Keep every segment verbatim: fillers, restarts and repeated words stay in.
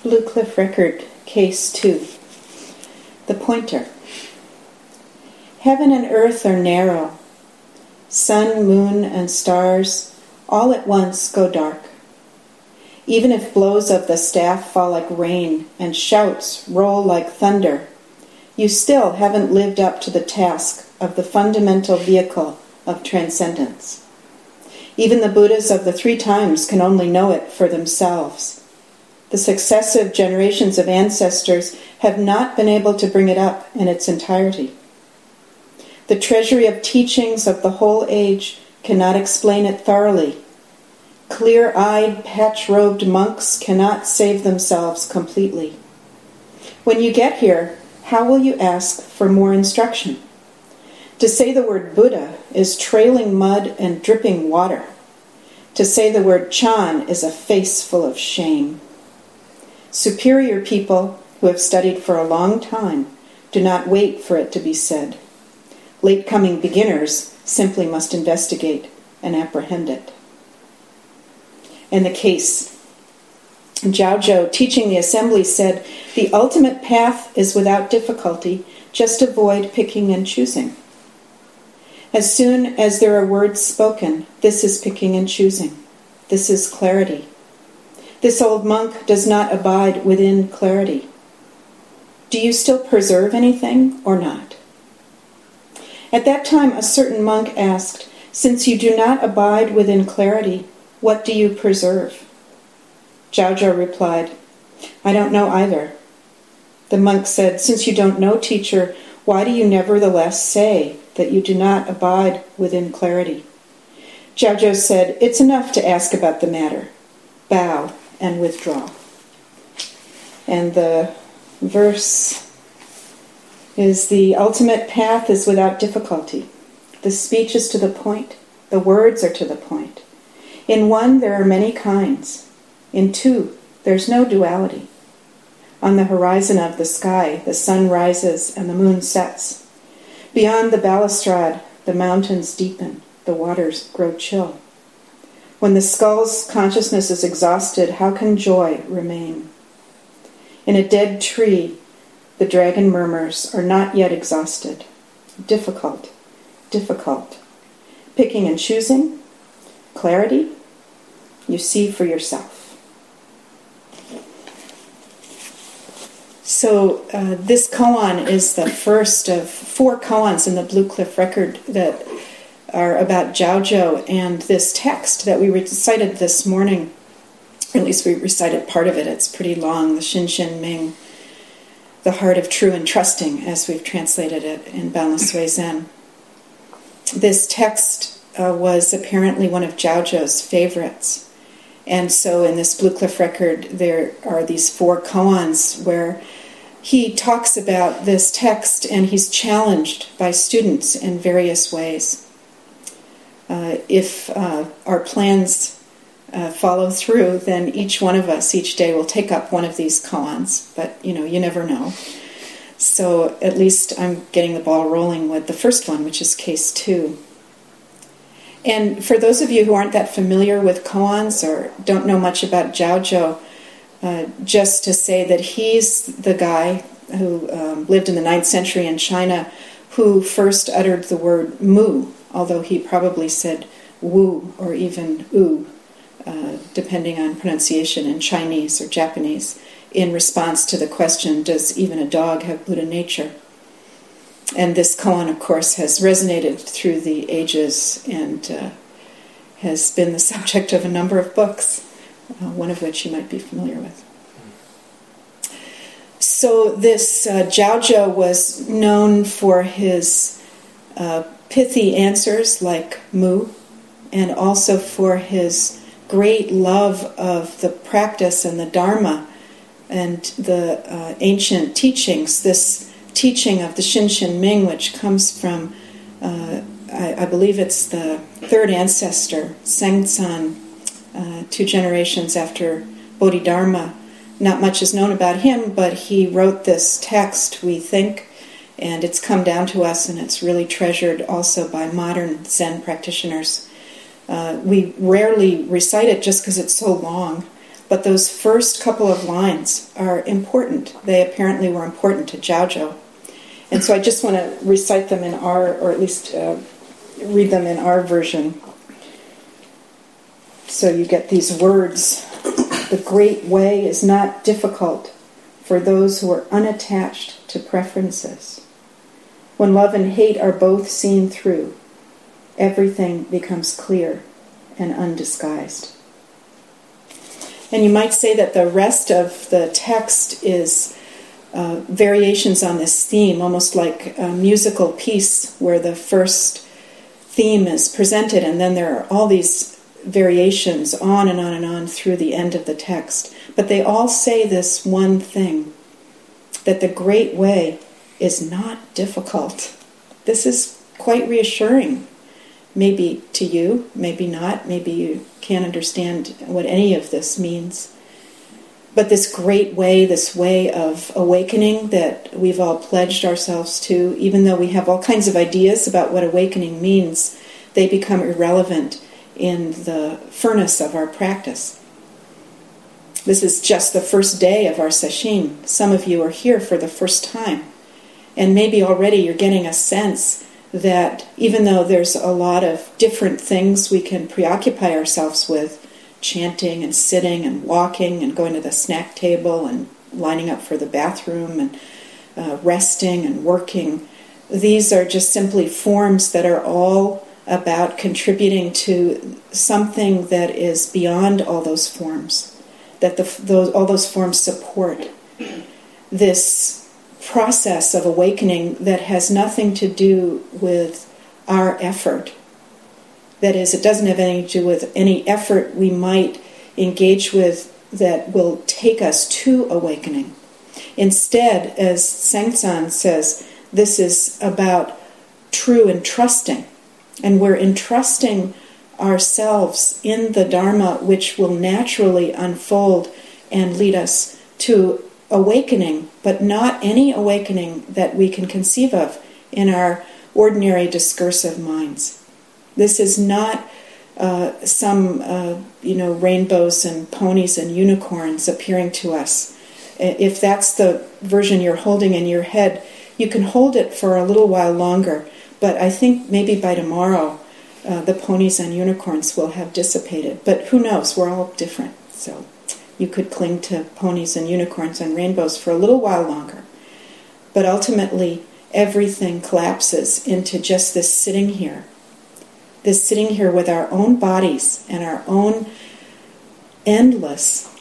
Blue Cliff Record, Case two. The Pointer. Heaven and earth are narrow. Sun, moon, and stars all at once go dark. Even if blows of the staff fall like rain and shouts roll like thunder, you still haven't lived up to the task of the fundamental vehicle of transcendence. Even the Buddhas of the three times can only know it for themselves. The successive generations of ancestors have not been able to bring it up in its entirety. The treasury of teachings of the whole age cannot explain it thoroughly. Clear-eyed, patch-robed monks cannot save themselves completely. When you get here, how will you ask for more instruction? To say the word Buddha is trailing mud and dripping water. To say the word Chan is a face full of shame. Superior people who have studied for a long time do not wait for it to be said. Late-coming beginners simply must investigate and apprehend it. In the case, Jiaozhou, teaching the assembly, said, "The ultimate path is without difficulty, just avoid picking and choosing." As soon as there are words spoken, this is picking and choosing. This is clarity. This old monk does not abide within clarity. Do you still preserve anything or not? At that time, a certain monk asked, "Since you do not abide within clarity, what do you preserve?" Jiaozhou replied, "I don't know either." The monk said, "Since you don't know, teacher, why do you nevertheless say that you do not abide within clarity?" Jiaozhou said, "It's enough to ask about the matter. Bow and withdraw." And the verse is, "The ultimate path is without difficulty. The speech is to the point. The words are to the point. In one, there are many kinds. In two, there's no duality. On the horizon of the sky, the sun rises and the moon sets. Beyond the balustrade, the mountains deepen, the waters grow chill. When the skull's consciousness is exhausted, how can joy remain? In a dead tree, the dragon murmurs are not yet exhausted. Difficult, difficult. Picking and choosing, clarity, you see for yourself." So uh, this koan is the first of four koans in the Blue Cliff Record that are about Jiaozhou, and this text that we recited this morning, or at least we recited part of it, it's pretty long, the Xinxian Ming, the heart of true and trusting, as we've translated it in Boundless Way Zen. This text uh, was apparently one of Jiaozhou's favorites. And so in this Blue Cliff Record, there are these four koans where he talks about this text and he's challenged by students in various ways. Uh, if uh, our plans uh, follow through, then each one of us each day will take up one of these koans, but you know, you never know. So at least I'm getting the ball rolling with the first one, which is case two. And for those of you who aren't that familiar with koans or don't know much about Jiaozhou, uh, just to say that he's the guy who um, lived in the ninth century in China who first uttered the word mu, although he probably said wu or even u, uh, depending on pronunciation in Chinese or Japanese, in response to the question, does even a dog have Buddha nature? And this koan, of course, has resonated through the ages and uh, has been the subject of a number of books, uh, one of which you might be familiar with. So this uh, Jiaozhou was known for his uh, pithy answers like mu, and also for his great love of the practice and the Dharma and the uh, ancient teachings. This teaching of the Xinxian Ming, which comes from, uh, I, I believe it's the third ancestor, Sengcan, uh, two generations after Bodhidharma. Not much is known about him, but he wrote this text, we think, and it's come down to us, and it's really treasured also by modern Zen practitioners. Uh, we rarely recite it just because it's so long, But those first couple of lines are important. They apparently were important to Jiaozhou. And so I just want to recite them in our, or at least uh, read them in our version. So you get these words. The great way is not difficult for those who are unattached to preferences. When love and hate are both seen through, everything becomes clear and undisguised. And you might say that the rest of the text is uh, variations on this theme, almost like a musical piece where the first theme is presented and then there are all these variations on and on and on through the end of the text. But they all say this one thing, that the great way is not difficult. This is quite reassuring. Maybe to you, maybe not. Maybe you can't understand what any of this means. But this great way, this way of awakening that we've all pledged ourselves to, even though we have all kinds of ideas about what awakening means, they become irrelevant in the furnace of our practice. This is just the first day of our sesshin. Some of you are here for the first time. And maybe already you're getting a sense that even though there's a lot of different things we can preoccupy ourselves with, chanting and sitting and walking and going to the snack table and lining up for the bathroom and uh, resting and working, these are just simply forms that are all about contributing to something that is beyond all those forms, that the, those, all those forms support this process of awakening that has nothing to do with our effort. That is, it doesn't have anything to do with any effort we might engage with that will take us to awakening. Instead, as Sengcan says, this is about true entrusting. And we're entrusting ourselves in the Dharma, which will naturally unfold and lead us to awakening, but not any awakening that we can conceive of in our ordinary discursive minds. This is not uh, some, uh, you know, rainbows and ponies and unicorns appearing to us. If that's the version you're holding in your head, you can hold it for a little while longer. But I think maybe by tomorrow, uh, the ponies and unicorns will have dissipated. But who knows? We're all different. So you could cling to ponies and unicorns and rainbows for a little while longer. But ultimately, everything collapses into just this sitting here. This sitting here with our own bodies and our own endless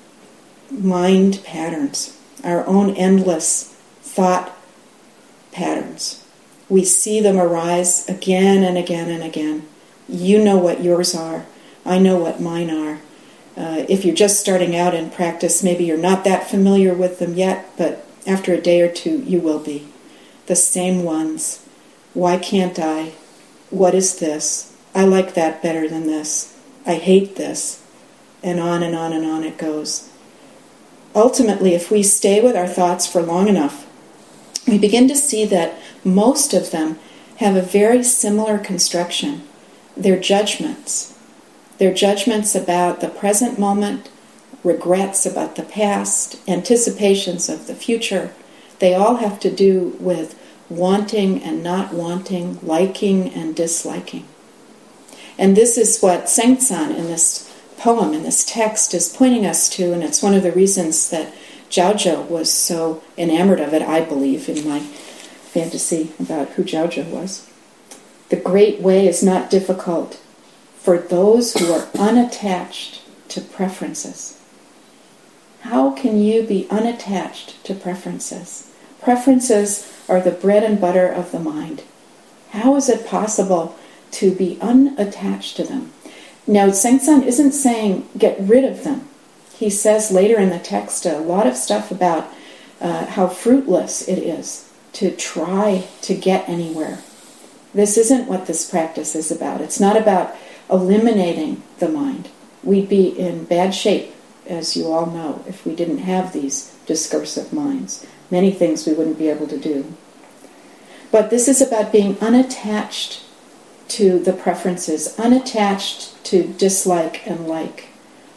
mind patterns, our own endless thought patterns. We see them arise again and again and again. You know what yours are. I know what mine are. Uh, if you're just starting out in practice, maybe you're not that familiar with them yet, but after a day or two, you will be. The same ones. Why can't I? What is this? I like that better than this. I hate this. And on and on and on it goes. Ultimately, if we stay with our thoughts for long enough, we begin to see that most of them have a very similar construction. They're judgments. They're judgments about the present moment, regrets about the past, anticipations of the future. They all have to do with wanting and not wanting, liking and disliking. And this is what Sengcan in this poem, in this text, is pointing us to, and it's one of the reasons that Jiaozhou was so enamored of it, I believe, in my fantasy about who Jiaozhou was. The great way is not difficult for those who are unattached to preferences. How can you be unattached to preferences? Preferences are the bread and butter of the mind. How is it possible to be unattached to them? Now, Sengcan isn't saying get rid of them. He says later in the text a lot of stuff about uh, how fruitless it is to try to get anywhere. This isn't what this practice is about. It's not about eliminating the mind. We'd be in bad shape, as you all know, if we didn't have these discursive minds. Many things we wouldn't be able to do. But this is about being unattached to the preferences, unattached to dislike and like,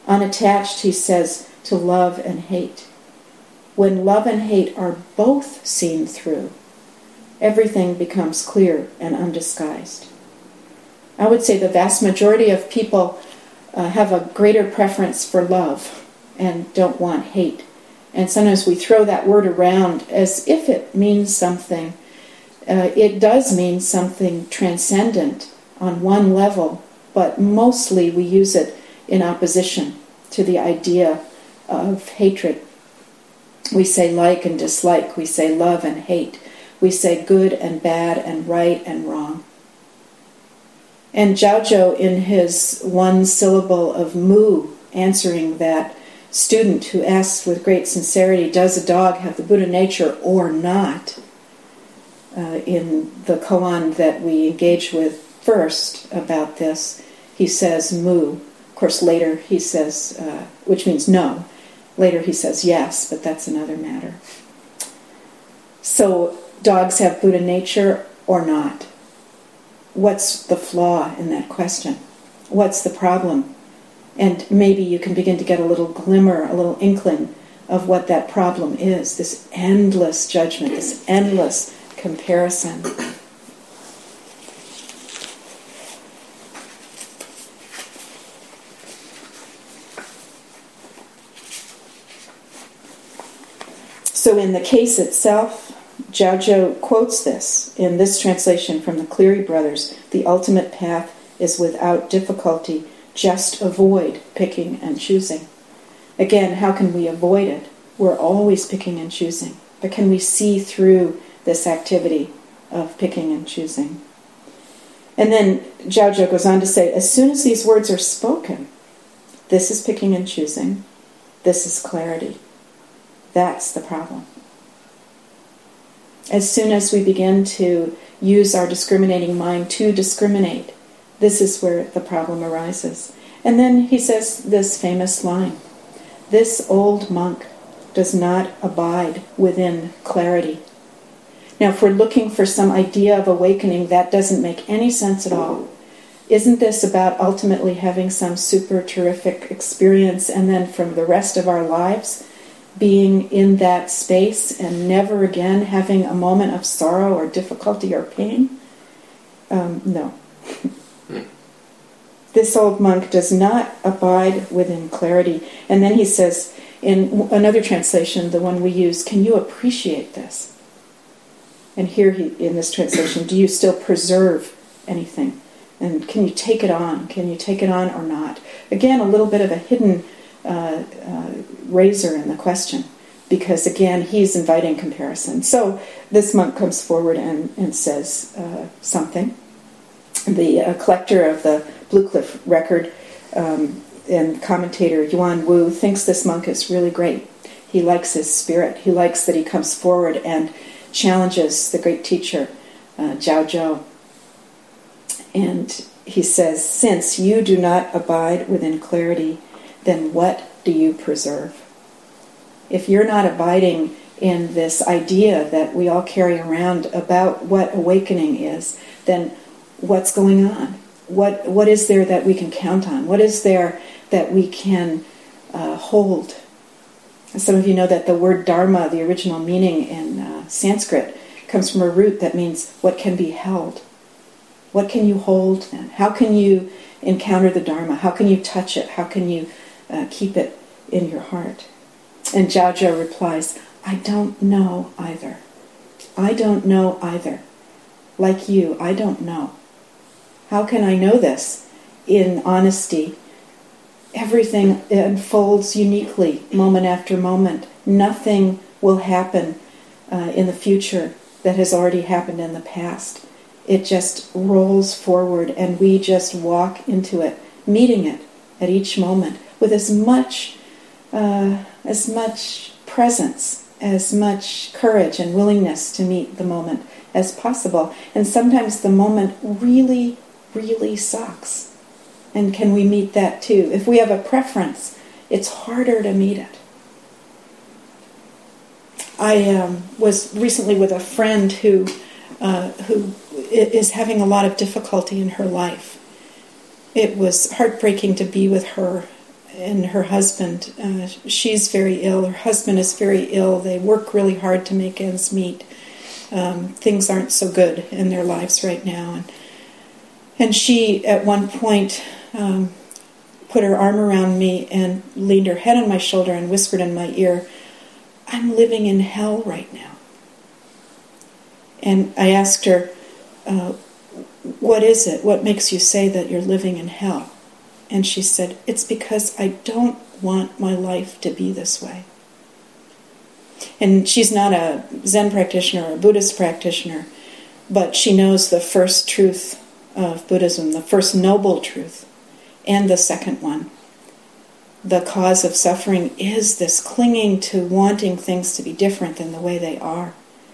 Unattached, he says, to love and hate. When love and hate are both seen through, everything becomes clear and undisguised. I would say the vast majority of people uh, have a greater preference for love and don't want hate. And sometimes we throw that word around as if it means something. Uh, it does mean something transcendent on one level, but mostly we use it in opposition to the idea of hatred. We say like and dislike. We say love and hate. We say good and bad and right and wrong. And Jiaozhou, in his one syllable of mu, answering that student who asks with great sincerity, does a dog have the Buddha nature or not? Uh, in the koan that we engage with first about this, he says mu. Of course, later he says, uh, which means no. Later he says yes, but that's another matter. So, dogs have Buddha nature or not? What's the flaw in that question? What's the problem? And maybe you can begin to get a little glimmer, a little inkling of what that problem is, this endless judgment, this endless comparison. So in the case itself, Jiaozhou quotes this in this translation from the Cleary Brothers: the ultimate path is without difficulty, just avoid picking and choosing. Again, how can we avoid it? We're always picking and choosing. But can we see through this activity of picking and choosing? And then Jiaozhou goes on to say, as soon as these words are spoken, this is picking and choosing, this is clarity. That's the problem. As soon as we begin to use our discriminating mind to discriminate, this is where the problem arises. And then he says this famous line, this old monk does not abide within clarity. Now, if we're looking for some idea of awakening, that doesn't make any sense at all. Isn't this about ultimately having some super terrific experience and then from the rest of our lives being in that space and never again having a moment of sorrow or difficulty or pain? Um, no. This old monk does not abide within clarity. And then he says, in another translation, the one we use, can you appreciate this? And here he, in this translation, do you still preserve anything? And can you take it on? Can you take it on or not? Again, a little bit of a hidden uh, uh, razor in the question, because again, he's inviting comparison. So this monk comes forward and, and says uh, something. The uh, collector of the Blue Cliff record um, and commentator Yuan Wu thinks this monk is really great. He likes his spirit. He likes that he comes forward and challenges the great teacher, uh, Jiaozhou. And he says, since you do not abide within clarity, then what do you preserve? If you're not abiding in this idea that we all carry around about what awakening is, then what's going on? What What is there that we can count on? What is there that we can uh, hold? And some of you know that the word dharma, the original meaning in uh, Sanskrit, comes from a root that means what can be held. What can you hold then? How can you encounter the dharma? How can you touch it? How can you uh, keep it in your heart? And Jiaozhou replies, I don't know either. I don't know either. Like you, I don't know. How can I know this? In honesty, everything unfolds uniquely, moment after moment. Nothing will happen uh, in the future that has already happened in the past. It just rolls forward, and we just walk into it, meeting it at each moment with as much, uh, as much presence, as much courage and willingness to meet the moment as possible. And sometimes the moment really really sucks. And can we meet that too? If we have a preference, it's harder to meet it. I um, was recently with a friend who uh, who is having a lot of difficulty in her life. It was heartbreaking to be with her and her husband. Uh, she's very ill. Her husband is very ill. They work really hard to make ends meet. Um, things aren't so good in their lives right now. And, and she, at one point, um, put her arm around me and leaned her head on my shoulder and whispered in my ear, "I'm living in hell right now." And I asked her, uh, what is it? What makes you say that you're living in hell? And she said, it's because I don't want my life to be this way. And she's not a Zen practitioner or a Buddhist practitioner, but she knows the first truth of Buddhism, the first noble truth, and the second one. The cause of suffering is this clinging to wanting things to be different than the way they are.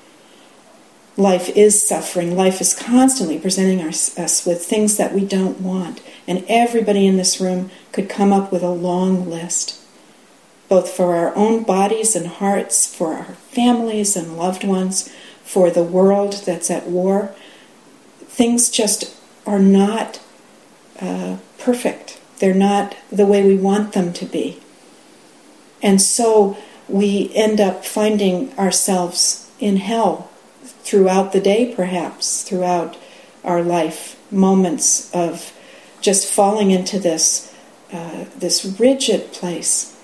Life is suffering. Life is constantly presenting us, us with things that we don't want. And everybody in this room could come up with a long list, both for our own bodies and hearts, for our families and loved ones, for the world that's at war. Things just are not uh, perfect. They're not the way we want them to be. And so we end up finding ourselves in hell throughout the day, perhaps, throughout our life, moments of just falling into this uh, this rigid place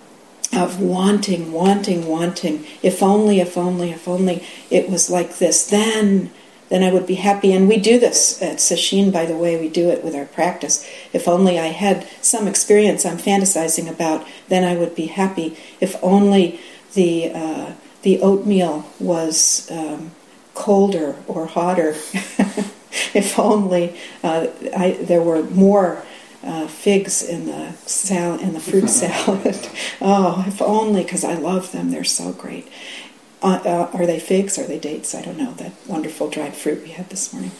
of wanting, wanting, wanting. If only, if only, if only it was like this, then, then I would be happy. And we do this at Sesshin, by the way, we do it with our practice. If only I had some experience I'm fantasizing about, then I would be happy. If only the uh, the oatmeal was um, colder or hotter. If only uh, I, there were more uh, figs in the sal- in the fruit salad. Oh, if only, because I love them. They're so great. Uh, uh, are they figs? Are they dates? I don't know. That wonderful dried fruit we had this morning.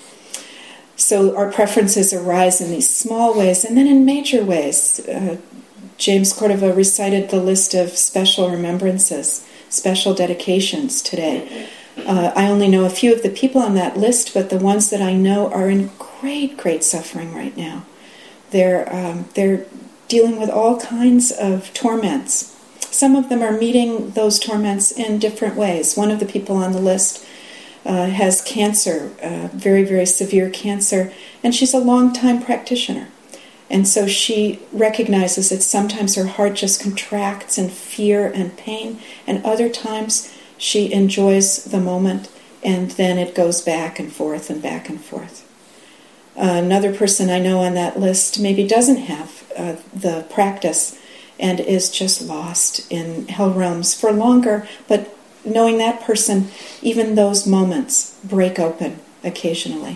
So our preferences arise in these small ways, and then in major ways. Uh, James Cordova recited the list of special remembrances, special dedications today. Uh, I only know a few of the people on that list, but the ones that I know are in great, great suffering right now. They're um, they're dealing with all kinds of torments. Some of them are meeting those torments in different ways. One of the people on the list uh, has cancer, uh, very, very severe cancer, and she's a long-time practitioner. And so she recognizes that sometimes her heart just contracts in fear and pain, and other times she enjoys the moment, and then it goes back and forth and back and forth. Uh, another person I know on that list maybe doesn't have uh, the practice and is just lost in hell realms for longer, but knowing that person, even those moments break open occasionally.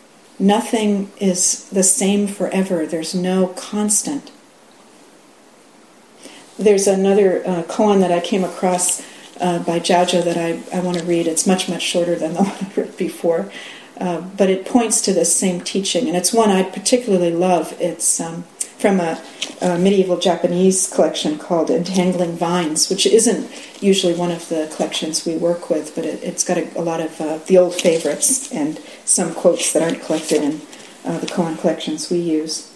Nothing is the same forever. There's no constant. There's another uh, koan that I came across uh, by Jiaozhou that I, I want to read. It's much, much shorter than the one I read before. Uh, but it points to this same teaching. And it's one I particularly love. It's um, from a, a medieval Japanese collection called Entangling Vines, which isn't usually one of the collections we work with, but it, it's got a, a lot of uh, the old favorites and some quotes that aren't collected in uh, the koan collections we use.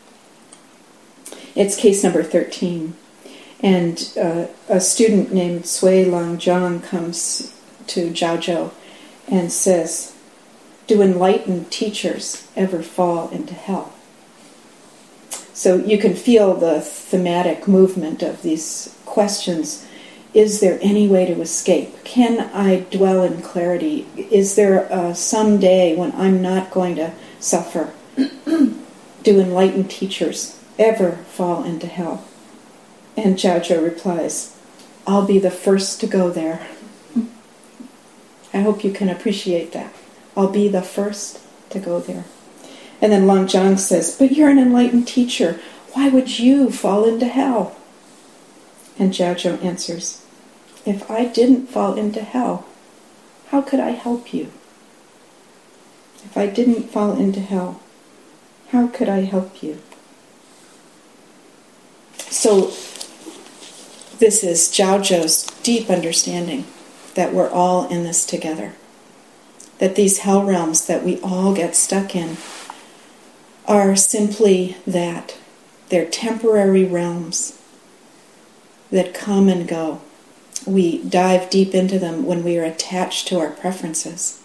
It's case number thirteen. And uh, a student named Sui Lang Zhang comes to Jiaozhou and says, "Do enlightened teachers ever fall into hell?" So you can feel the thematic movement of these questions. Is there any way to escape? Can I dwell in clarity? Is there uh, some day when I'm not going to suffer? Do enlightened teachers ever fall into hell? And Jiaozhou replies, "I'll be the first to go there." I hope you can appreciate that. I'll be the first to go there. And then Lang Zhang says, "But you're an enlightened teacher. Why would you fall into hell?" And Jiaozhou answers, "If I didn't fall into hell, how could I help you? If I didn't fall into hell, how could I help you?" So this is Jiaozhou's deep understanding that we're all in this together. That these hell realms that we all get stuck in are simply that. They're temporary realms that come and go. We dive deep into them when we are attached to our preferences.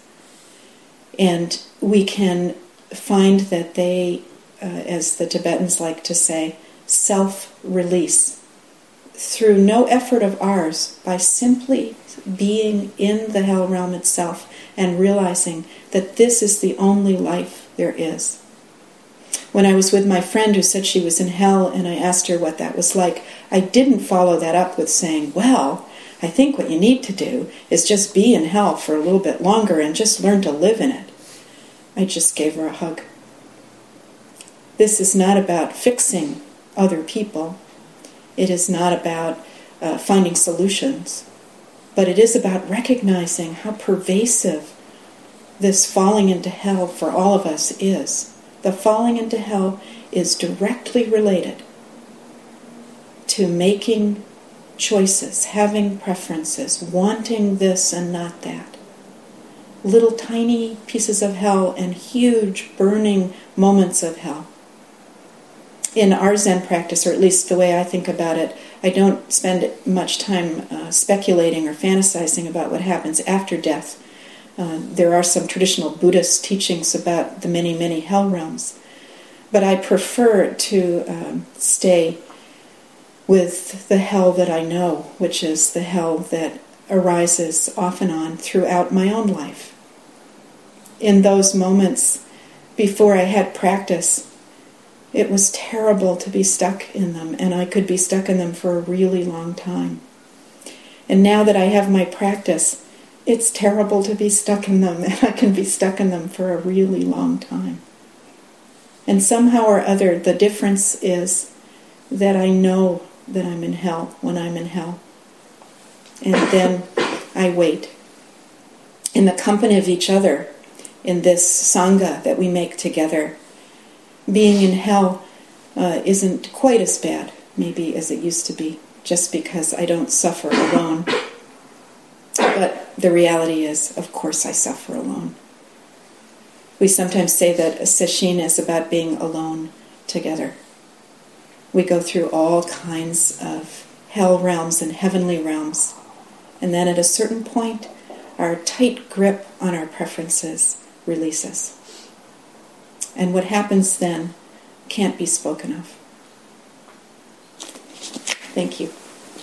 And we can find that they, uh, as the Tibetans like to say, self-release through no effort of ours, by simply being in the hell realm itself and realizing that this is the only life there is. When I was with my friend who said she was in hell and I asked her what that was like, I didn't follow that up with saying, well, I think what you need to do is just be in hell for a little bit longer and just learn to live in it. I just gave her a hug. This is not about fixing other people. It is not about uh, finding solutions. But it is about recognizing how pervasive this falling into hell for all of us is. The falling into hell is directly related to making choices, having preferences, wanting this and not that. Little tiny pieces of hell and huge burning moments of hell. In our Zen practice, or at least the way I think about it, I don't spend much time uh, speculating or fantasizing about what happens after death. Uh, there are some traditional Buddhist teachings about the many, many hell realms. But I prefer to um, stay with the hell that I know, which is the hell that arises off and on throughout my own life. In those moments before I had practice, it was terrible to be stuck in them, and I could be stuck in them for a really long time. And now that I have my practice, it's terrible to be stuck in them, and I can be stuck in them for a really long time. And somehow or other, the difference is that I know that I'm in hell when I'm in hell. And then I wait. In the company of each other, in this Sangha that we make together, being in hell uh, isn't quite as bad, maybe, as it used to be, just because I don't suffer alone. But the reality is, of course, I suffer alone. We sometimes say that sesshin is about being alone together. We go through all kinds of hell realms and heavenly realms, and then at a certain point, our tight grip on our preferences releases. And what happens then can't be spoken of. Thank you.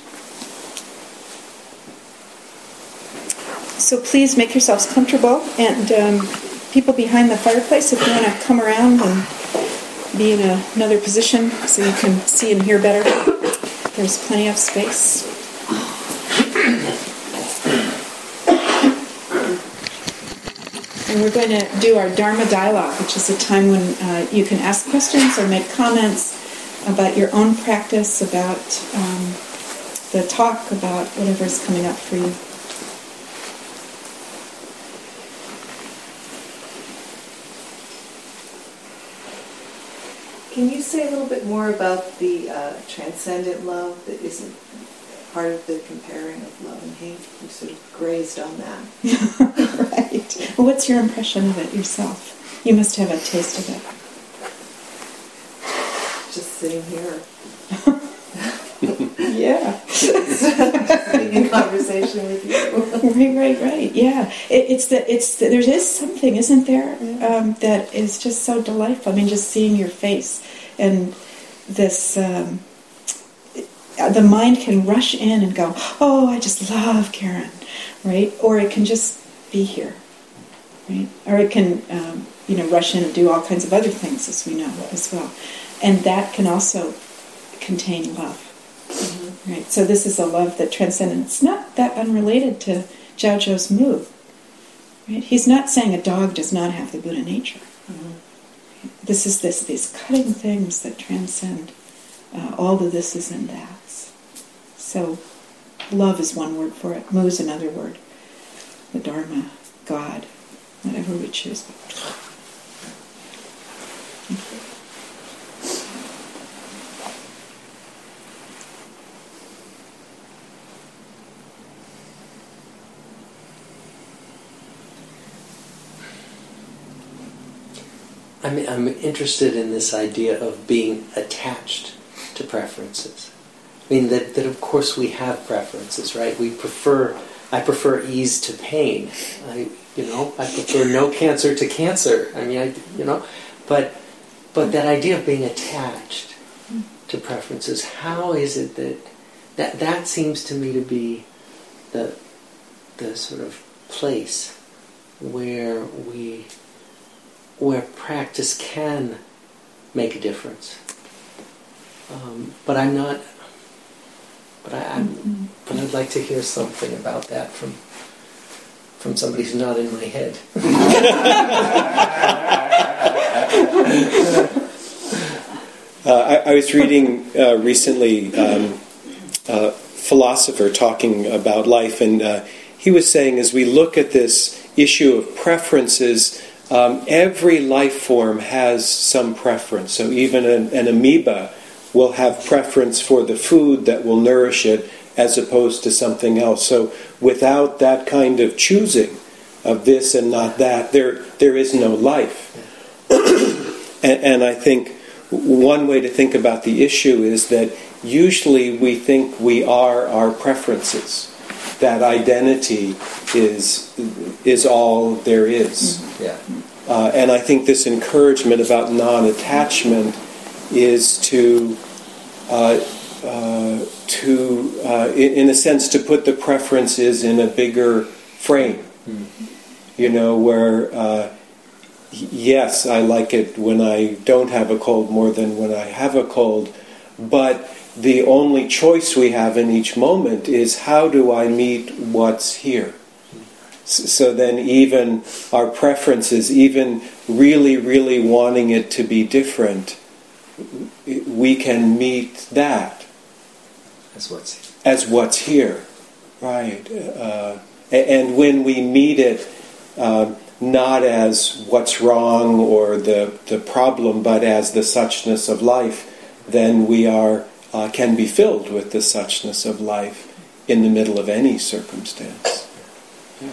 So please make yourselves comfortable, and um, people behind the fireplace, if you want to come around and be in a, another position so you can see and hear better, there's plenty of space. And we're going to do our Dharma dialogue, which is a time when uh, you can ask questions or make comments about your own practice, about um, the talk, about whatever's coming up for you. Can you say a little bit more about the uh, transcendent love that isn't part of the comparing of love and hate? You sort of grazed on that. Right. Well, what's your impression of it yourself? You must have a taste of it. Just sitting here. Yeah. Just being in conversation with you. Right, right, right. Yeah. It, it's the, it's the, there is something, isn't there, yeah. um, that is just so delightful. I mean, just seeing your face and this... Um, the mind can rush in and go, oh, I just love Karen, right? Or it can just be here, right? Or it can, um, you know, rush in and do all kinds of other things, as we know, as well. And that can also contain love, mm-hmm. right? So this is a love that transcends. It's not that unrelated to Zhao Zhou's move, right? He's not saying a dog does not have the Buddha nature. Mm-hmm. This is this these cutting things that transcend uh, all the thises and that's. So, love is one word for it. Mu is another word. The Dharma, God, whatever we choose. I'm, I'm interested in this idea of being attached to preferences. I mean, that, that of course we have preferences, right? We prefer, I prefer ease to pain. I, you know, I prefer no cancer to cancer. I mean, I, you know, but, but that idea of being attached to preferences, how is it that, that, that seems to me to be the, the sort of place where we, where practice can make a difference. Um, but I'm not, but I, I'm, mm-hmm. but I'd like to hear something about that from, from somebody who's not in my head. uh, I, I was reading uh, recently um, a philosopher talking about life, and uh, he was saying, as we look at this issue of preferences, um, every life form has some preference. So even an, an amoeba will have preference for the food that will nourish it as opposed to something else. So without that kind of choosing of this and not that, there there is no life. and, and I think one way to think about the issue is that usually we think we are our preferences. That identity is is all there is. Mm-hmm. Yeah. Uh, and I think this encouragement about non-attachment is to, uh, uh, to uh, in, in a sense, to put the preferences in a bigger frame. Mm-hmm. You know, where, uh, yes, I like it when I don't have a cold more than when I have a cold, but the only choice we have in each moment is how do I meet what's here? So then even our preferences, even really, really wanting it to be different, we can meet that as what's here. As what's here, right? Uh, and when we meet it, uh, not as what's wrong or the, the problem, but as the suchness of life, then we are uh, can be filled with the suchness of life in the middle of any circumstance. Yeah.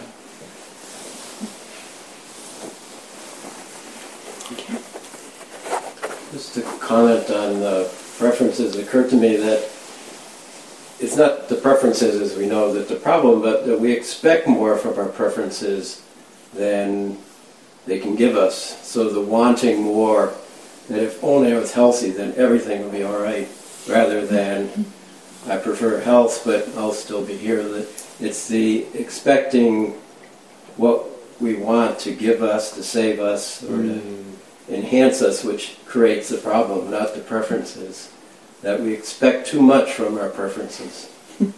Just to comment on the preferences, it occurred to me that it's not the preferences as we know that the problem, but that we expect more from our preferences than they can give us. So the wanting more, that if only I was healthy, then everything would be all right, rather than I prefer health, but I'll still be here. It's the expecting what we want to give us, to save us, or mm. to enhance us, which creates the problem, not the preferences. That we expect too much from our preferences.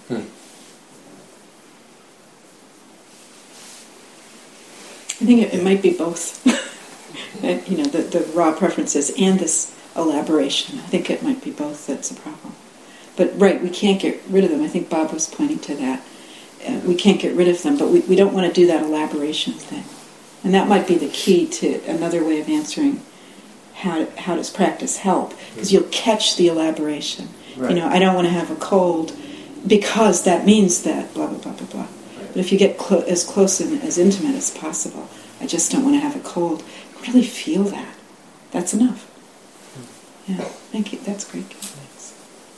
I think it, it might be both. and, you know, the, the raw preferences and this elaboration. I think it might be both that's a problem. But right, we can't get rid of them. I think Bob was pointing to that. Uh, we can't get rid of them, but we, we don't want to do that elaboration thing. And that might be the key to another way of answering how how does practice help? Because you'll catch the elaboration. Right. You know, I don't want to have a cold because that means that blah, blah, blah, blah, blah. Right. But if you get clo- as close and as intimate as possible, I just don't want to have a cold, really feel that. That's enough. Yeah, thank you. That's great. Thanks.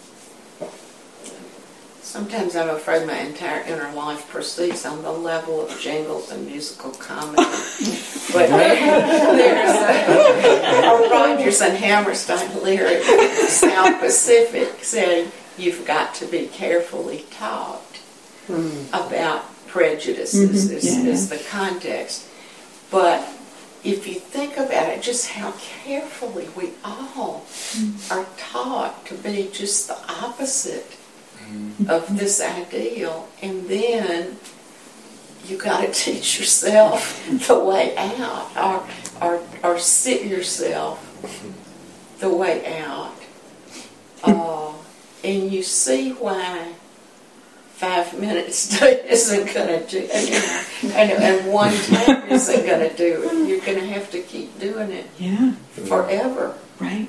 Sometimes I'm afraid my entire inner life proceeds on the level of jingles and musical comedy. But there's a, a Rodgers and Hammerstein lyric, South Pacific, saying, "You've got to be carefully taught." Mm. About prejudices mm-hmm. is, yeah. is the context. But if you think about it, just how carefully we all mm. are taught to be just the opposite mm. of this ideal, and then you got to teach yourself the way out, or, or, or sit yourself the way out. Uh, and you see why five minutes isn't going to do it, and, and one time isn't going to do it. You're going to have to keep doing it yeah. forever. Right.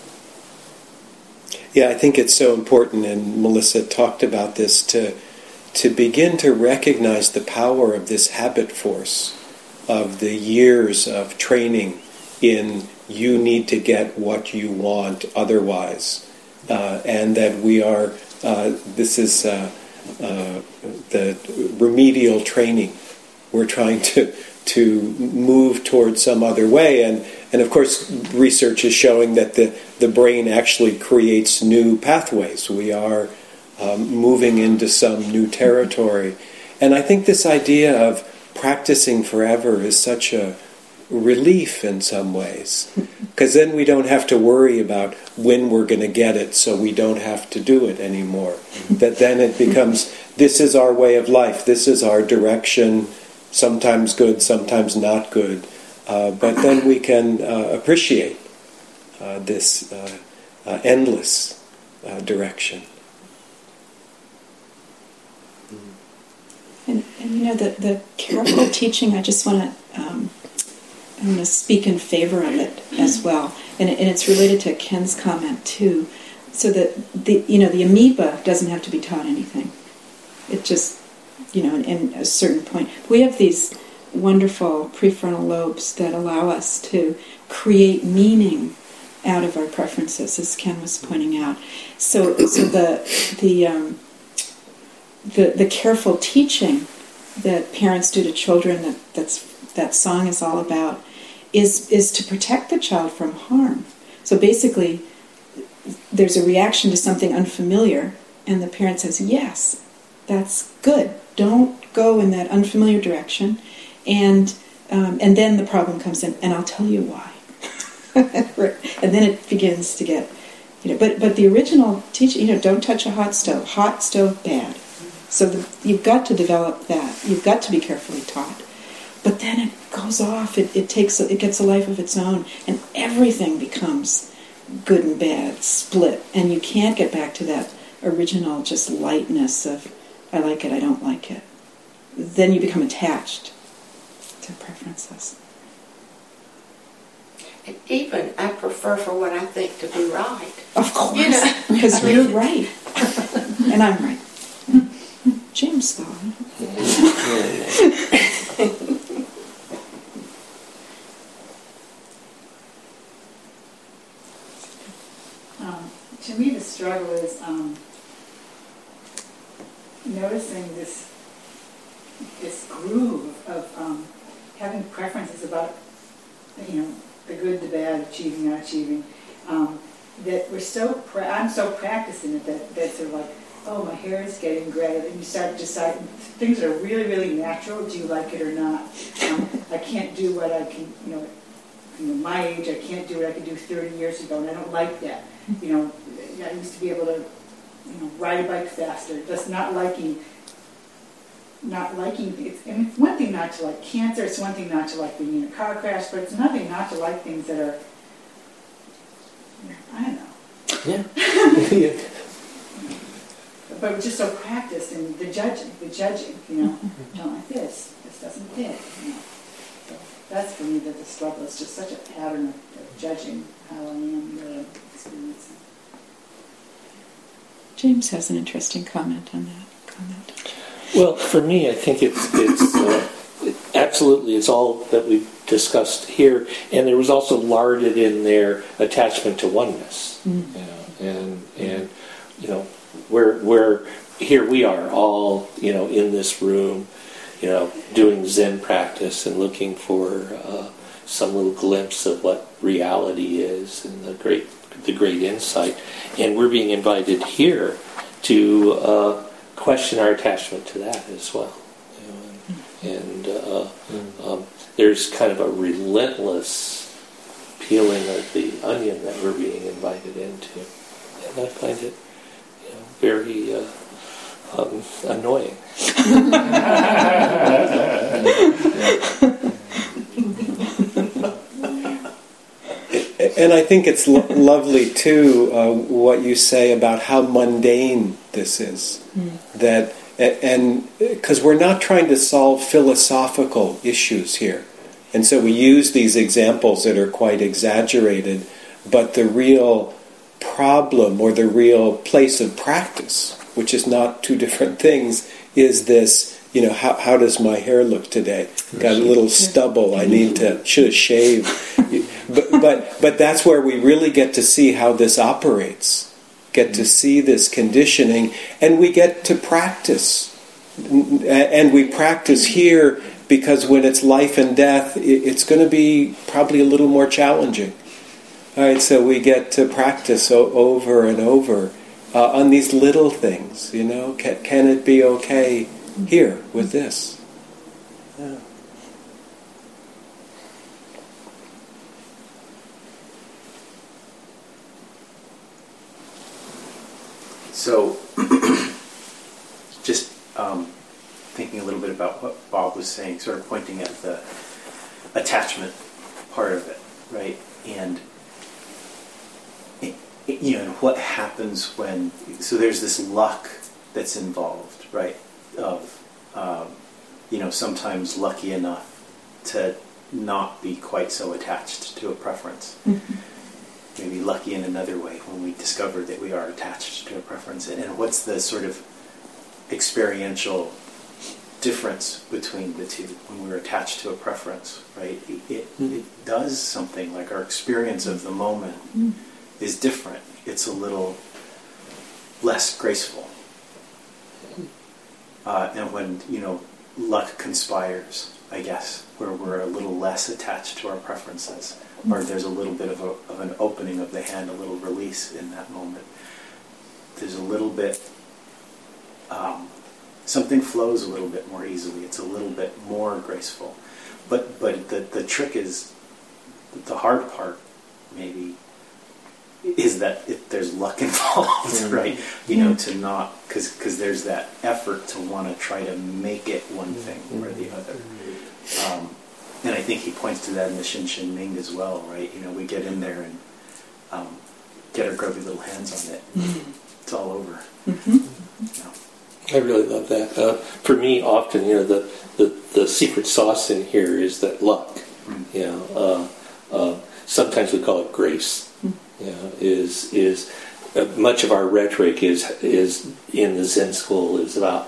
Yeah, I think it's so important, and Melissa talked about this, to to begin to recognize the power of this habit force of the years of training in you need to get what you want otherwise, uh, and that we are, uh, this is uh, uh, the remedial training. We're trying to to move towards some other way, and and of course research is showing that the, the brain actually creates new pathways. We are um, moving into some new territory, and I think this idea of practicing forever is such a relief in some ways, because then we don't have to worry about when we're going to get it, so we don't have to do it anymore. That then it becomes, this is our way of life, this is our direction, sometimes good, sometimes not good, uh, but then we can uh, appreciate uh, this uh, uh, endless uh, direction. And, and you know, the, the careful teaching, I just want to um, I'm going to speak in favor of it as well. And, it, and it's related to Ken's comment too. So that the you know the amoeba doesn't have to be taught anything. It just, you know, in, in a certain point. We have these wonderful prefrontal lobes that allow us to create meaning out of our preferences, as Ken was pointing out. So so the the um, the the careful teaching that parents do to children, that that's that song is all about, is is to protect the child from harm. So basically, there's a reaction to something unfamiliar, and the parent says, yes, that's good. Don't go in that unfamiliar direction. And um, and then the problem comes in, and I'll tell you why. And then it begins to get, you know, but, but the original teaching, you know, don't touch a hot stove. Hot stove, bad. So the, you've got to develop that. You've got to be carefully taught. But then it goes off. It, it takes. It gets a life of its own, and everything becomes good and bad, split, and you can't get back to that original just lightness of I like it, I don't like it. Then you become attached to preferences. And even I prefer for what I think to be right. Of course, You know? because you're right, and I'm right. James thought. Um, to me, the struggle is um, noticing this this groove of um, having preferences about, you know, the good, the bad, achieving, not achieving. Um, that we're so pra- I'm so practicing it that that sort of like, oh, my hair is getting gray, and you start deciding things that are really, really natural. Do you like it or not? Um, I can't do what I can, you know. You know, my age, I can't do what I could do thirty years ago, and I don't like that. You know, I used to be able to, you know, ride a bike faster. Just not liking, not liking. It's, I mean, it's one thing not to like cancer. It's one thing not to like being in a car crash, but it's another thing not to like things that are, I don't know. Yeah. Yeah. But we're just so practiced in the judging, the judging. You know, don't like this. This doesn't fit. You know. So that's for me that the struggle is just such a pattern of, of judging how I am, what I'm experiencing. James has an interesting comment on that. Comment. Well, for me, I think it's it's uh, it, absolutely it's all that we've discussed here, and there was also larded in their attachment to oneness, mm. you know, and and you know where where here we are all you know in this room, you know, doing Zen practice and looking for uh, some little glimpse of what reality is and the great the great insight, and we're being invited here to uh, question our attachment to that as well. You know, and and uh, mm. um, there's kind of a relentless peeling of the onion that we're being invited into, and I find it you know, very uh, um, annoying. And I think it's lo- lovely too uh, what you say about how mundane this is. Mm. That and because we're not trying to solve philosophical issues here, and so we use these examples that are quite exaggerated, but the real problem or the real place of practice which is not two different things, is this, you know, how, how does my hair look today? Got a little stubble, I need to, should have shaved. But, but, but that's where we really get to see how this operates, get to see this conditioning, and we get to practice. And we practice here because when it's life and death, it's going to be probably a little more challenging. All right, so we get to practice o- over and over uh, on these little things, you know. Can, can it be okay here with this? Yeah. So, just um, thinking a little bit about what Bob was saying, sort of pointing at the attachment part of it, right? And you know, what happens when, so there's this luck that's involved, right, of, um, you know, sometimes lucky enough to not be quite so attached to a preference. Mm-hmm. Maybe lucky in another way when we discover that we are attached to a preference. And, and what's the sort of experiential difference between the two when we're attached to a preference, right? It, it, mm-hmm. it does something, like our experience of the moment mm-hmm. is different. It's a little less graceful. Uh, and when, you know, luck conspires, I guess, where we're a little less attached to our preferences, or there's a little bit of, a, of an opening of the hand, a little release in that moment. There's a little bit, um, something flows a little bit more easily. It's a little bit more graceful. But but the, the trick is, the hard part, maybe, is that if there's luck involved, mm-hmm. right? You know, to not, because because there's that effort to want to try to make it one thing mm-hmm. or the other. Um, and I think he points to that in the Shin Shin Ming as well, right? You know, we get in there and um, get our grubby little hands on it. Mm-hmm. It's all over. Mm-hmm. You know. I really love that. Uh, for me, often, you know, the, the, the secret sauce in here is that luck. Mm-hmm. You know, uh, uh, sometimes we call it grace. You know, is is uh, much of our rhetoric is is in the Zen school is about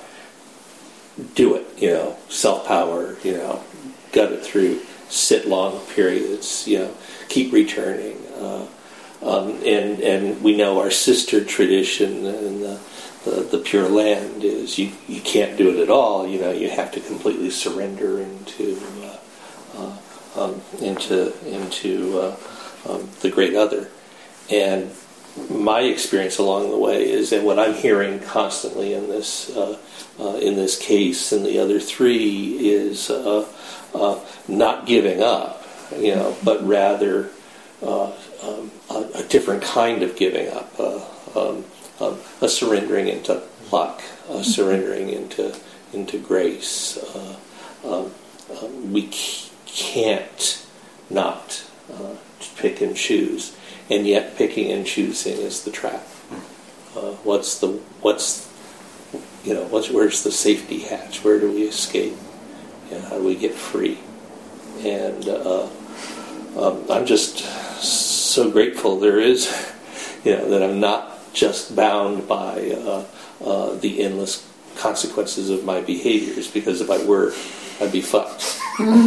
do it. You know, self power. You know, gut it through, sit long periods. You know, keep returning. Uh, um, and and we know our sister tradition in the, the the Pure Land is you you can't do it at all. You know, you have to completely surrender into uh, uh, um, into into uh, um, the Great Other. And my experience along the way is that what I'm hearing constantly in this uh, uh, in this case and the other three is uh, uh, not giving up, you know, but rather uh, um, a, a different kind of giving up, uh, um, um, a surrendering into luck, a surrendering into into grace. Uh, um, um, we c- can't not uh, pick and choose. And yet, picking and choosing is the trap. Uh, what's the what's you know what's where's the safety hatch? Where do we escape? You know, how do we get free? And uh, um, I'm just so grateful there is, you know, that I'm not just bound by uh, uh, the endless consequences of my behaviors. Because if I were, I'd be fucked.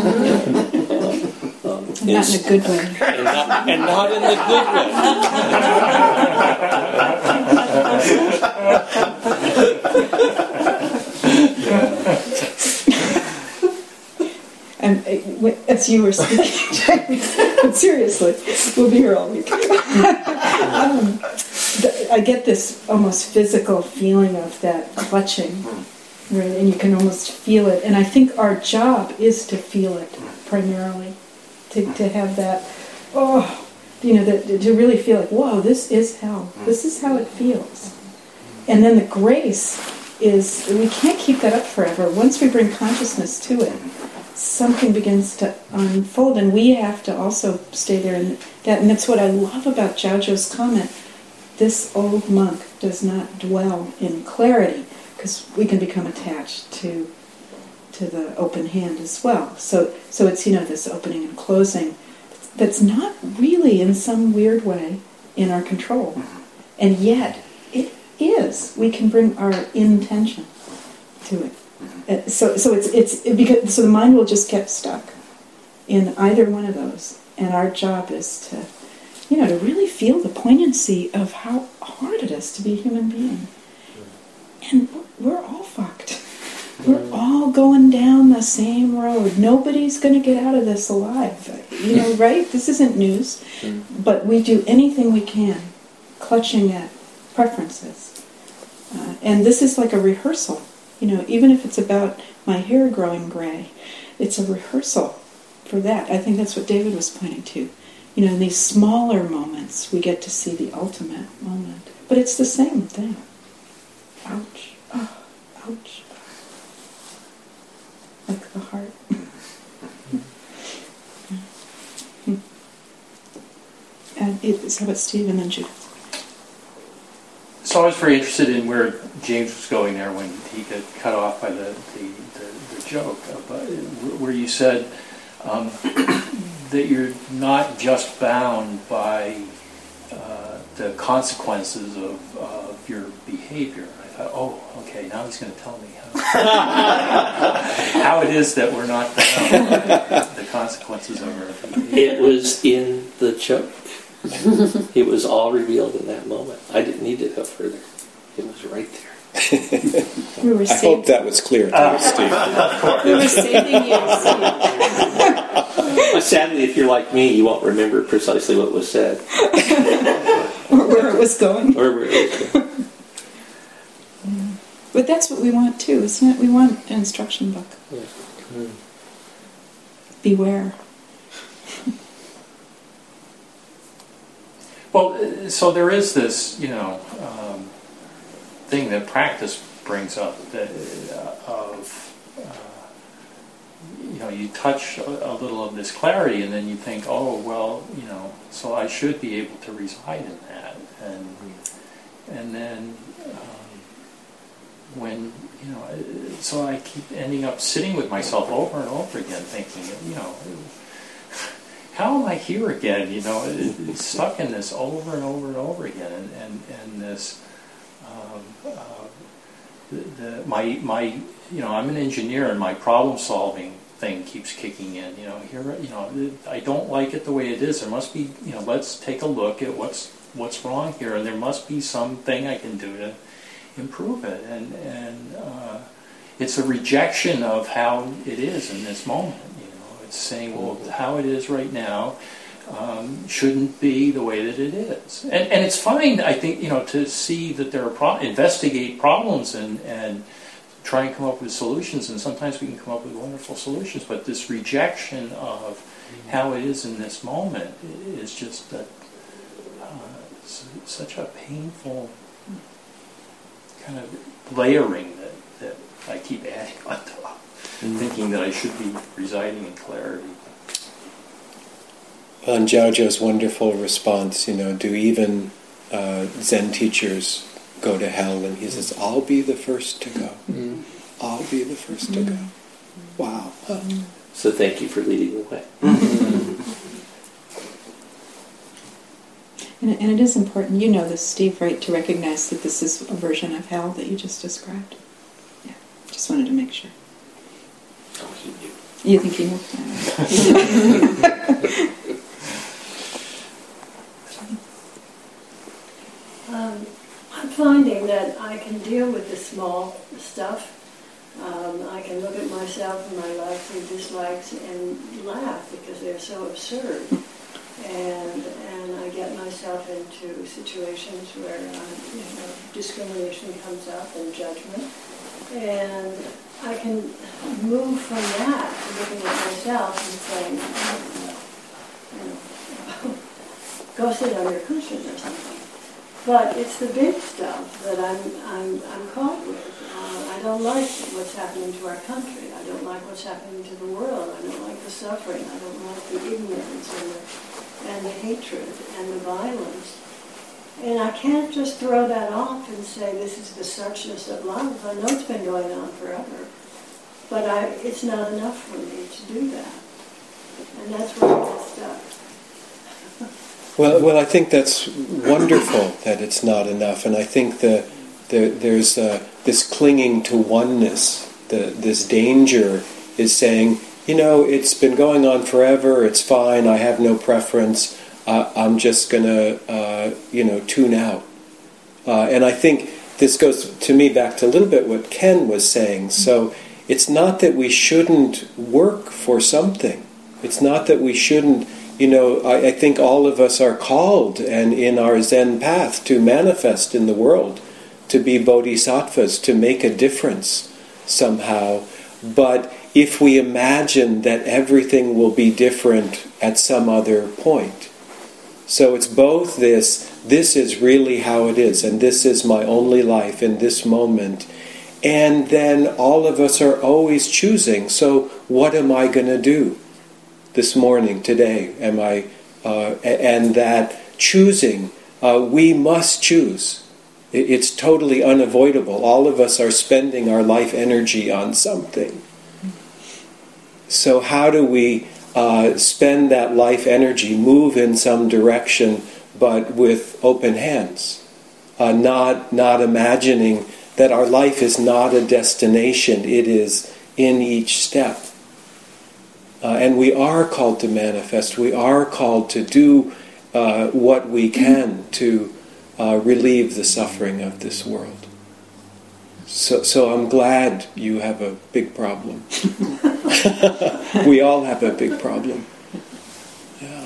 uh, Um, not in a good way. And not, and not in the good way. And uh, as you were speaking, but seriously, we'll be here all week. um, the, I get this almost physical feeling of that clutching, right? And you can almost feel it. And I think our job is to feel it primarily. To, to have that, oh, you know, that, to really feel like, whoa, this is hell. This is how it feels. And then the grace is, we can't keep that up forever. Once we bring consciousness to it, something begins to unfold, and we have to also stay there. And that, and that's what I love about Jiaozhou's comment. This old monk does not dwell in clarity, because we can become attached to to the open hand as well. So so it's, you know, this opening and closing that's not really in some weird way in our control. And yet it is. is, we can bring our intention to it. Uh, so, so it's it's it because so the mind will just get stuck in either one of those, and our job is to, you know, to really feel the poignancy of how hard it is to be a human being, and we're all fucked. We're all going down the same road. Nobody's going to get out of this alive. You know, right? This isn't news. But we do anything we can, clutching at preferences. Uh, and this is like a rehearsal. You know, even if it's about my hair growing gray, it's a rehearsal for that. I think that's what David was pointing to. You know, in these smaller moments, we get to see the ultimate moment. But it's the same thing. Ouch. Oh, ouch. Like the heart. And it's, how about Steve and then Judith? So I was very interested in where James was going there when he got cut off by the, the, the, the joke, about, where you said um, that you're not just bound by uh, the consequences of, of your behavior. I thought, oh, okay, now he's going to tell me how, how it is that we're not bound by the consequences of our behavior. It was in the joke. It was all revealed in that moment. I didn't need to go further. It was right there. We were I hope that was clear to you, Steve. We were saving you. But sadly, if you're like me, you won't remember precisely what was said. Or where it was going. Or where it was going. Yeah. But that's what we want too, isn't it? We want an instruction book. Yeah. Mm. Beware. Well, so there is this, you know, um, thing that practice brings up that uh, of, uh, you know, you touch a, a little of this clarity, and then you think, oh, well, you know, so I should be able to reside in that, and and then um, when, you know, so I keep ending up sitting with myself over and over again, thinking, you know, how am I here again? You know, it, it's stuck in this over and over and over again, and and, and this, um, uh, the, the, my my, you know, I'm an engineer, and my problem solving thing keeps kicking in. You know, here, you know, I don't like it the way it is. There must be, you know, let's take a look at what's what's wrong here, and there must be something I can do to improve it. And and uh, it's a rejection of how it is in this moment. It's saying, well, how it is right now um, shouldn't be the way that it is. And, and it's fine, I think, you know, to see that there are pro- investigate problems and, and try and come up with solutions. And sometimes we can come up with wonderful solutions. But this rejection of how it is in this moment is just a, uh, such a painful kind of layering that, that I keep adding on top. And thinking that I should be residing in clarity. On Jiaozhou's wonderful response, you know, do even uh, Zen teachers go to hell? And he says, I'll be the first to go. Mm. I'll be the first to go. Wow. Huh. So thank you for leading the way. And, and it is important, you know this, Steve, right, to recognize that this is a version of hell that you just described. Yeah, just wanted to make sure. Oh, he knew. You think he knew? um, I'm finding that I can deal with the small stuff. Um, I can look at myself and my likes and dislikes and laugh because they're so absurd. And and I get myself into situations where um, you know, discrimination comes up and judgment. And I can move from that to looking at myself and saying, you know, go sit on your cushion or something. But it's the big stuff that I'm I'm I'm caught with. Uh, I don't like what's happening to our country. I don't like what's happening to the world. I don't like the suffering. I don't like the ignorance and the and the hatred and the violence. And I can't just throw that off and say this is the suchness of love. I know it's been going on forever, but I, it's not enough for me to do that. And that's where I get stuck. Well, well, I think that's wonderful that it's not enough, and I think the There, there's uh, this clinging to oneness. The, this danger is saying, you know, it's been going on forever, it's fine, I have no preference, uh, I'm just going to, uh, you know, tune out. Uh, and I think this goes, to me, back to a little bit what Ken was saying. So it's not that we shouldn't work for something. It's not that we shouldn't, you know, I, I think all of us are called, and in our Zen path, to manifest in the world, to be bodhisattvas, to make a difference somehow. But if we imagine that everything will be different at some other point. So it's both this, this is really how it is, and this is my only life in this moment. And then all of us are always choosing, so what am I going to do this morning, today? Am I, uh, and that choosing, uh, we must choose. It's totally unavoidable. All of us are spending our life energy on something. So how do we uh, spend that life energy, move in some direction, but with open hands? Uh, not not imagining that our life is not a destination, it is in each step. Uh, and we are called to manifest, we are called to do uh, what we can to uh, relieve the suffering of this world. So, so I'm glad you have a big problem. We all have a big problem. Yeah.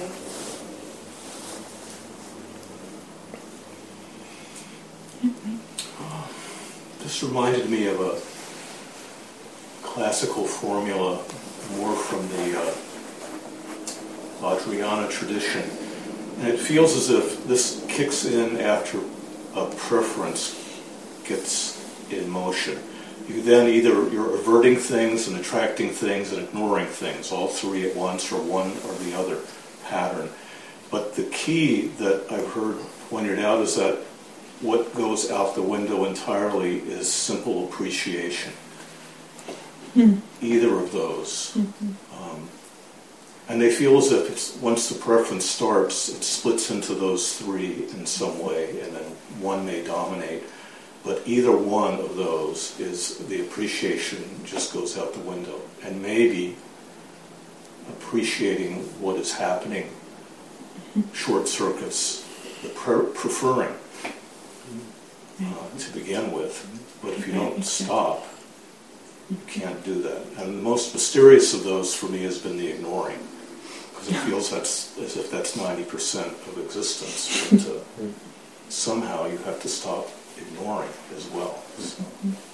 This reminded me of a classical formula, more from the uh, Vajrayana tradition. And it feels as if this kicks in after a preference gets in motion. You then either you're averting things and attracting things and ignoring things, all three at once, or one or the other pattern. But the key that I've heard pointed out is that what goes out the window entirely is simple appreciation. Mm. Either of those. Mm-hmm. Um, and they feel as if it's, once the preference starts, it splits into those three in some way, and then one may dominate. But either one of those is, the appreciation just goes out the window. And maybe appreciating what is happening short circuits the pre- preferring uh, to begin with. But if you don't stop, you can't do that. And the most mysterious of those for me has been the ignoring, because it feels that's, as if that's ninety percent of existence. But uh, somehow you have to stop ignoring as well. So.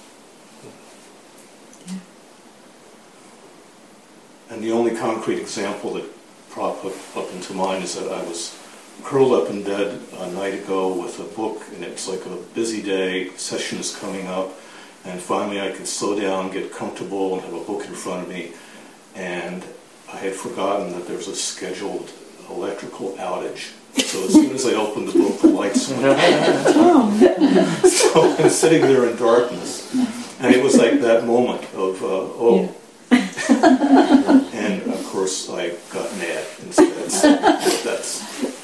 And the only concrete example that popped up into mind is that I was curled up in bed a night ago with a book, and it's like a busy day, session is coming up, and finally I could slow down, get comfortable, and have a book in front of me, and I had forgotten that there was a scheduled electrical outage. So as soon as I opened the book, the lights went on. So I'm sitting there in darkness, and it was like that moment of, uh, oh. Yeah. And of course I got mad instead. So that's,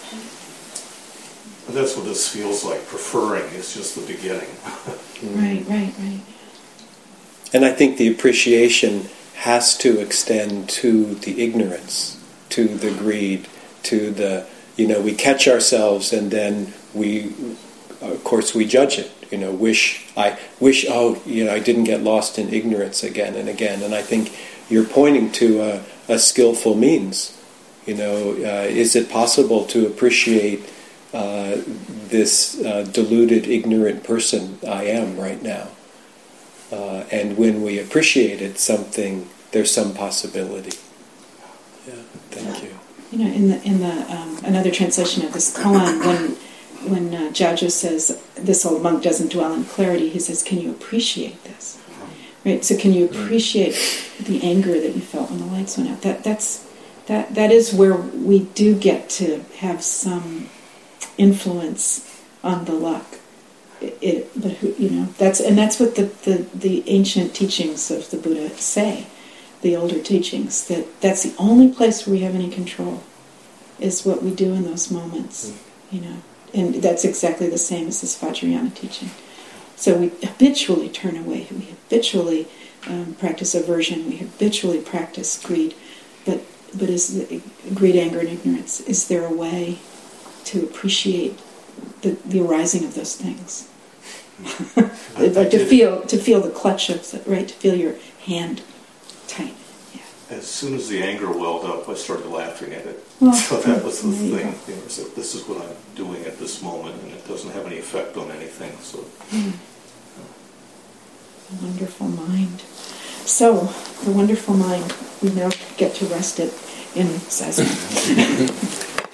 that's what this feels like. Preferring is just the beginning. Right, right, right. And I think the appreciation has to extend to the ignorance, to the greed, to the, you know, we catch ourselves and then we, of course, we judge it. You know, wish, I wish, oh, you know, I didn't get lost in ignorance again and again. And I think you're pointing to a, a skillful means. You know, uh, is it possible to appreciate uh, this uh, deluded, ignorant person I am right now? Uh, and when we appreciate it, something, there's some possibility. Yeah, thank you. You know, in the in the um, another translation of this koan, when when uh, Jaja says this old monk doesn't dwell in clarity, he says, "Can you appreciate this?" Right. So, can you appreciate the anger that you felt when the lights went out? That that's that that is where we do get to have some influence on the luck. It, it but who, you know that's and that's what the, the the ancient teachings of the Buddha say. The older teachings, that that's the only place where we have any control, is what we do in those moments, you know. And that's exactly the same as this Vajrayana teaching. So we habitually turn away. We habitually um, practice aversion. We habitually practice greed. But but is the, greed, anger, and ignorance? Is there a way to appreciate the, the arising of those things? Like to feel to feel the clutch of the, right, to feel your hand tight. Yeah. As soon as the anger welled up, I started laughing at it. Well, so that was the there you thing. You know, so this is what I'm doing at this moment, and it doesn't have any effect on anything. So, mm. A wonderful mind. So, the wonderful mind, we now get to rest it in Zazen.